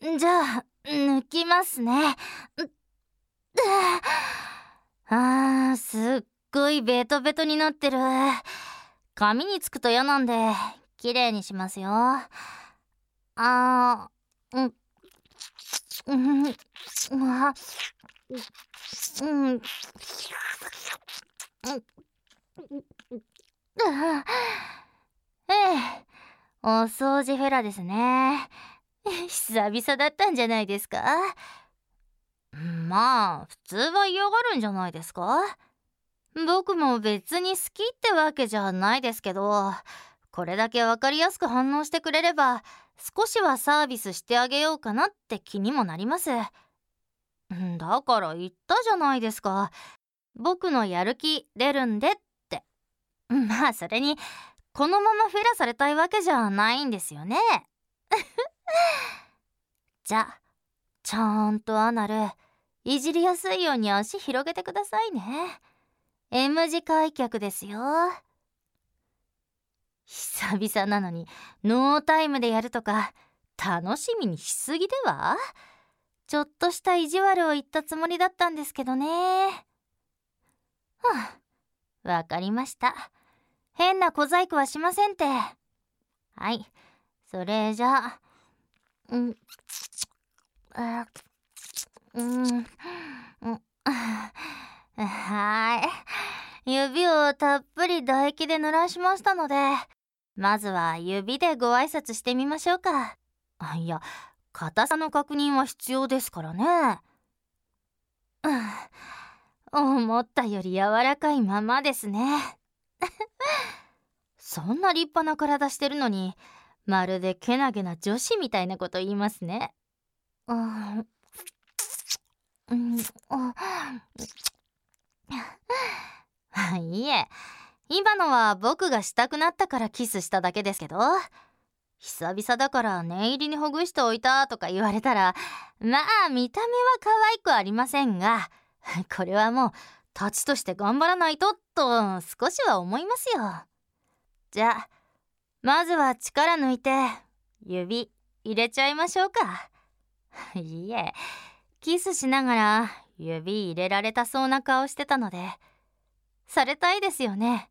じゃあ、抜きますね。すっごいベトベトになってる。髪につくと嫌なんで、きれいにしますよ。あー、うん、あ、うん、うん、ええ、お掃除フェラですね。久々だったんじゃないですか？まあ、普通は嫌がるんじゃないですか？僕も別に好きってわけじゃないですけど、これだけわかりやすく反応してくれれば、少しはサービスしてあげようかなって気にもなります。だから言ったじゃないですか。僕のやる気出るんでって。まあそれに、このままフェラされたいわけじゃないんですよね。じゃあ、ちゃんとアナル、いじりやすいように足広げてくださいね。M 字開脚ですよ。久々なのにノータイムでやるとか楽しみにしすぎでは？ちょっとした意地悪を言ったつもりだったんですけどね。わかりました。変な小細工はしませんって。はい、それじゃあ、うん、あ、うん、うん、はい。指をたっぷり唾液で濡らしましたので、まずは指でご挨拶してみましょうか。いや、硬さの確認は必要ですからね。思ったより柔らかいままですね。そんな立派な体してるのに、まるでけなげな女子みたいなこと言いますね。うん、うん、いいえ、今のは僕がしたくなったからキスしただけですけど、久々だから念入りにほぐしておいたとか言われたら、まあ見た目は可愛くありませんが、これはもう立ちとして頑張らないとと少しは思いますよ。じゃあまずは力抜いて指入れちゃいましょうか。いいえ、キスしながら指入れられたそうな顔してたので、されたいですよね。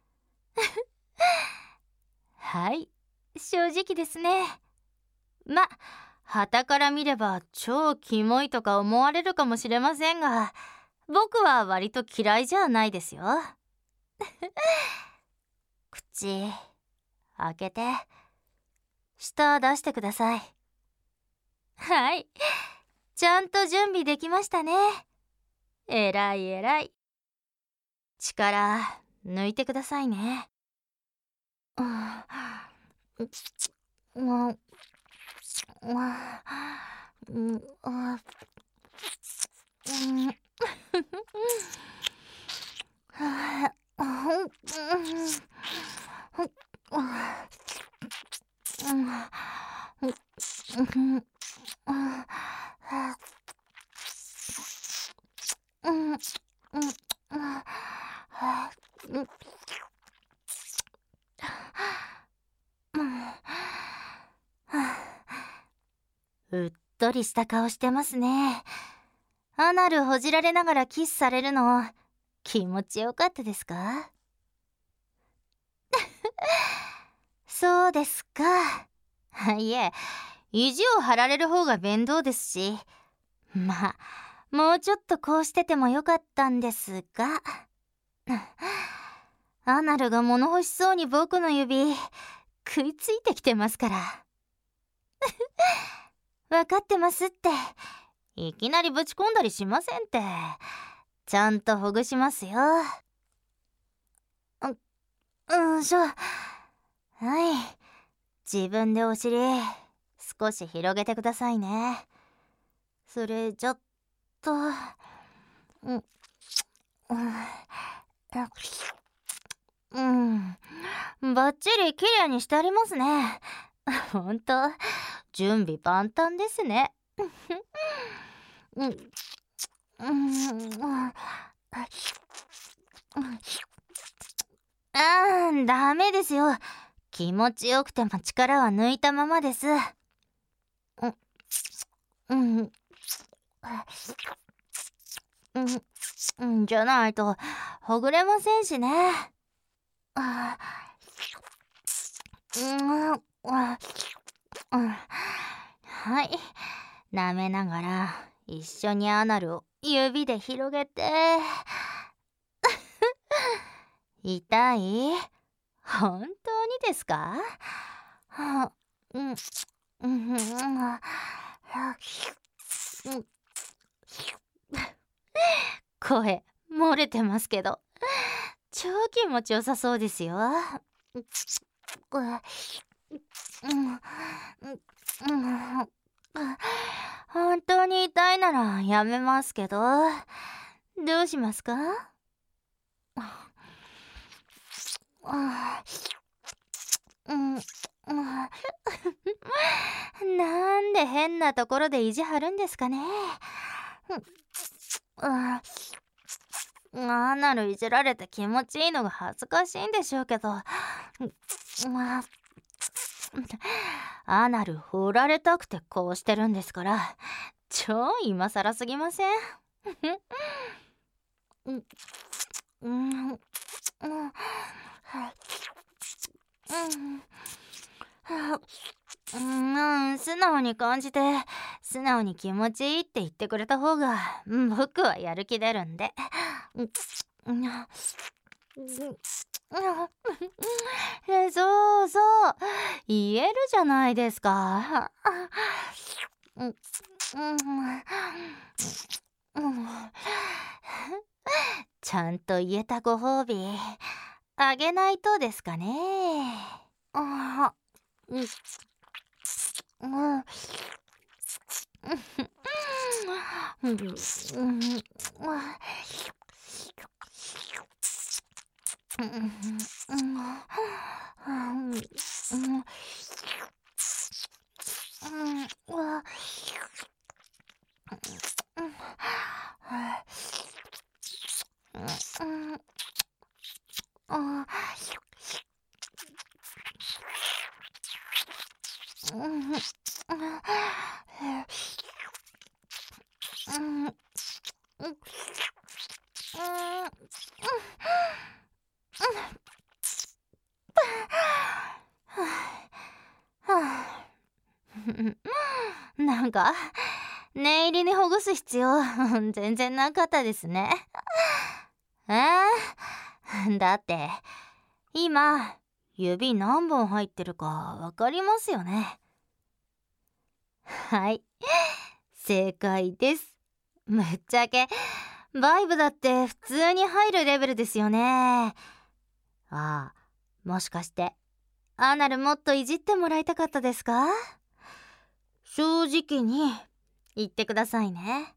はい、正直ですね。ま、傍から見れば超キモいとか思われるかもしれませんが、僕は割と嫌いじゃないですよ。口開けて、舌出してください。はい、ちゃんと準備できましたね。えらいえらい。力抜いてくださいね。うん、うん、うん、うん、うっとりした顔してますね。アナルほじられながらキスされるの気持ちよかったですか？そうですか。いえ、意地を張られる方が面倒ですし、まあもうちょっとこうしててもよかったんですが。アナルが物欲しそうに僕の指食いついてきてますから。分かってますって。いきなりぶち込んだりしませんって。ちゃんとほぐしますよ。はい、自分でお尻少し広げてくださいね。それちょっと、うん、バッチリ綺麗にしてありますね。ほんと準備万端ですね。うん、ダメですよ。気持ちよくても力は抜いたままです。 うん、じゃないとほぐれませんしね。あうんあうんはい。舐めながら一緒にアナルを指で広げて。痛い？本当にですか？はうん、うん、声漏れてますけど、超気持ちよさそうですよ。うんうん本当に痛いならやめますけど、どうしますか？うん、なんで変なところで意地張るんですかね。アナルいじられて気持ちいいのが恥ずかしいんでしょうけど、アナル振られたくてこうしてるんですから、超今更すぎません？うんうんうん素直に感じて素直に気持ちいいって言ってくれた方が僕はやる気出るんで。そうそう言えるじゃないですか。ちゃんと言えたご褒美あげないとですかね。あうんうんなんか念入りにほぐす必要全然なかったですね。だって今指何本入ってるかわかりますよね。はい、正解です。ぶっちゃけバイブだって普通に入るレベルですよね。もしかしてアナルもっといじってもらいたかったですか？正直に言ってくださいね。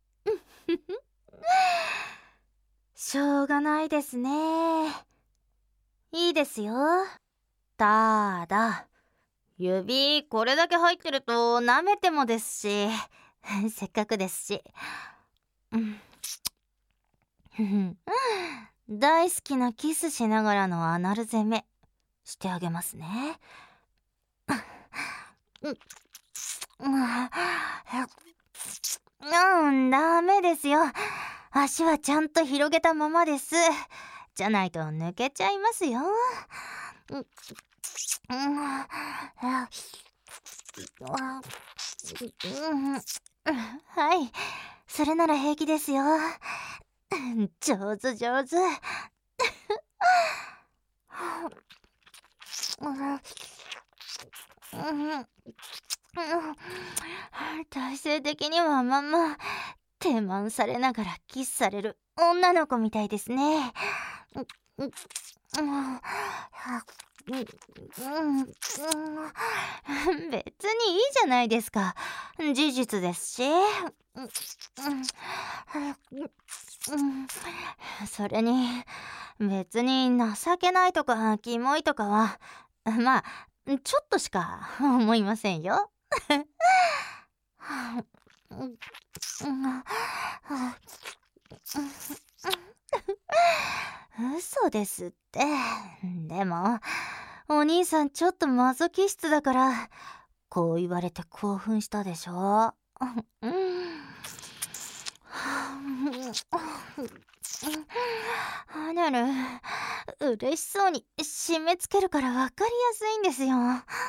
しょうがないですね。いいですよ。ただ指これだけ入ってると舐めてもですしせっかくですし、大好きなキスしながらのアナル攻めしてあげますね。ダメですよ。足はちゃんと広げたままです。じゃないと抜けちゃいますよ。はい、それなら平気ですよ。上手上手。体勢的にはまんま手満されながらキスされる女の子みたいですね。別にいいじゃないですか。事実ですし。それに別に情けないとかキモいとかはまあちょっとしか思いませんよ。嘘ですって。でもお兄さんちょっとマゾ気質だからこう言われて興奮したでしょ。 アナル、嬉しそうに締め付けるから分かりやすいんですよ。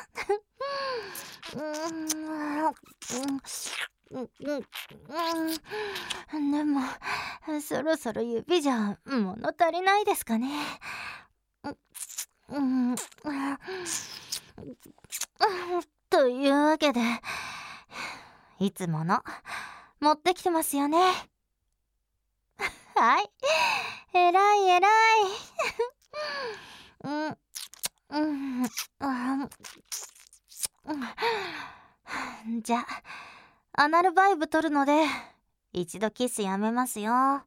でも、そろそろ指じゃ物足りないですかね。というわけで、いつもの持ってきてますよね。はい、えらいえらい。じゃあ、アナルバイブ取るので一度キスやめますよ。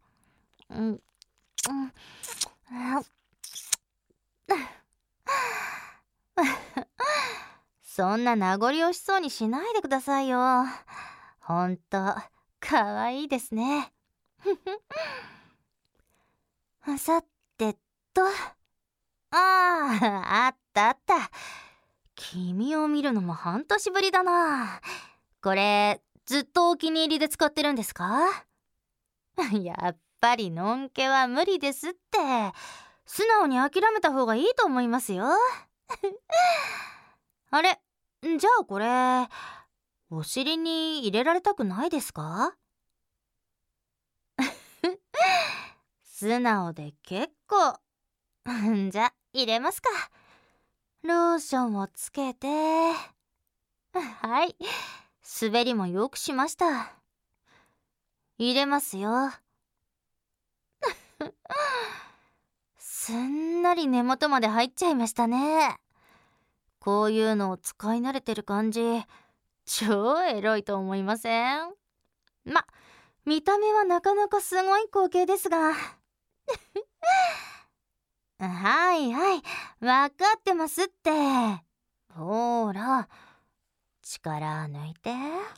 そんな名残惜しそうにしないでくださいよ。ほんとかわいいですね。さてと、あったあった。君を見るのも半年ぶりだな。これずっとお気に入りで使ってるんですか？やっぱりのんけは無理ですって。素直に諦めた方がいいと思いますよ。あれ、じゃあこれお尻に入れられたくないですか？素直で結構。じゃ入れますか。ローションをつけて、はい、滑りもよくしました。入れますよ。すんなり根元まで入っちゃいましたね。こういうのを使い慣れてる感じ、超エロいと思いません？見た目はなかなかすごい光景ですが。はいはい、わかってますって。ほら、力抜いて。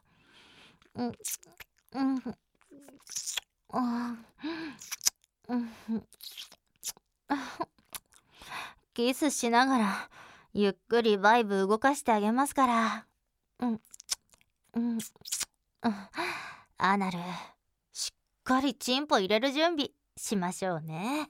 キスしながらゆっくりバイブ動かしてあげますから。アナル、しっかりチンポ入れる準備しましょうね。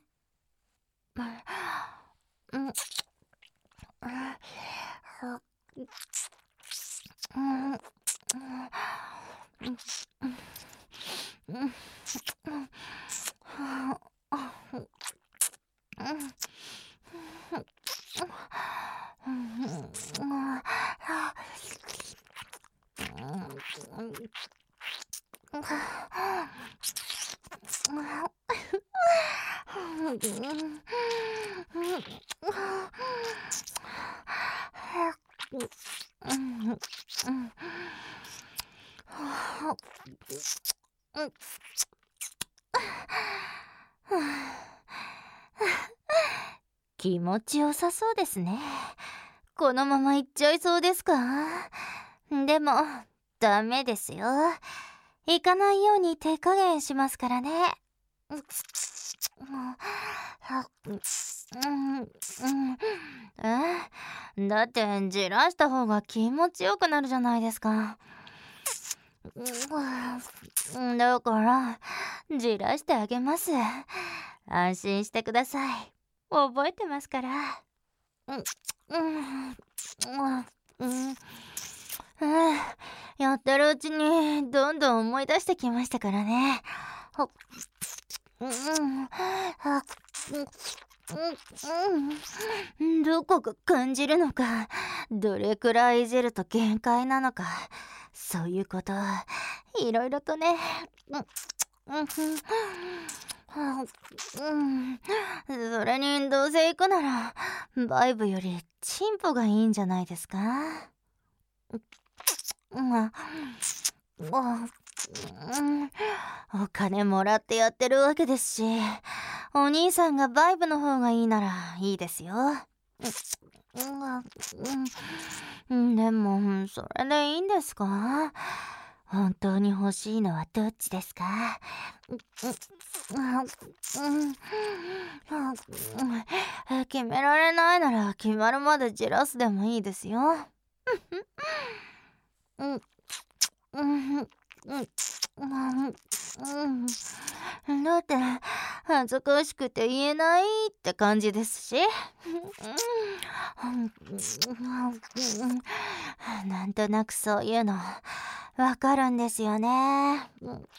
気持ちよさそうですね。このままいっちゃいそうですか？でもダメですよ。行かないように手加減しますからね。だってじらした方が気持ちよくなるじゃないですか。だからじらしてあげます。安心してください。覚えてますから。やってるうちにどんどん思い出してきましたからね。どこか感じるのか、どれくらいいじると限界なのか、そういうこといろいろとね。それにどうせ行くならバイブよりチンポがいいんじゃないですか？お金もらってやってるわけですし、お兄さんがバイブの方がいいならいいですよ。でもそれでいいんですか？本当に欲しいのはどっちですか？決められないなら決まるまでじらすでもいいですよ。 だって恥ずかしくて言えないって感じですし。なんとなくそういうのわかるんですよね。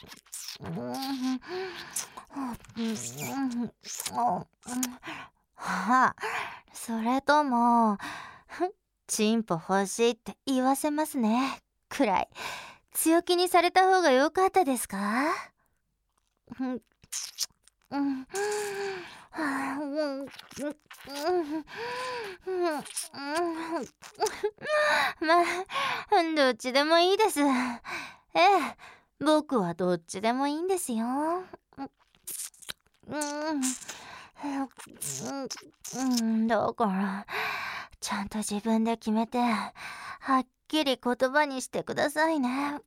あ、それとも、チンポ欲しいって言わせますね。くらい強気にされた方が良かったですか？うんうんまあ、どっちでもいいです。ええ、僕はどっちでもいいんですよ。だから、ちゃんと自分で決めて、はっきり言葉にしてくださいね。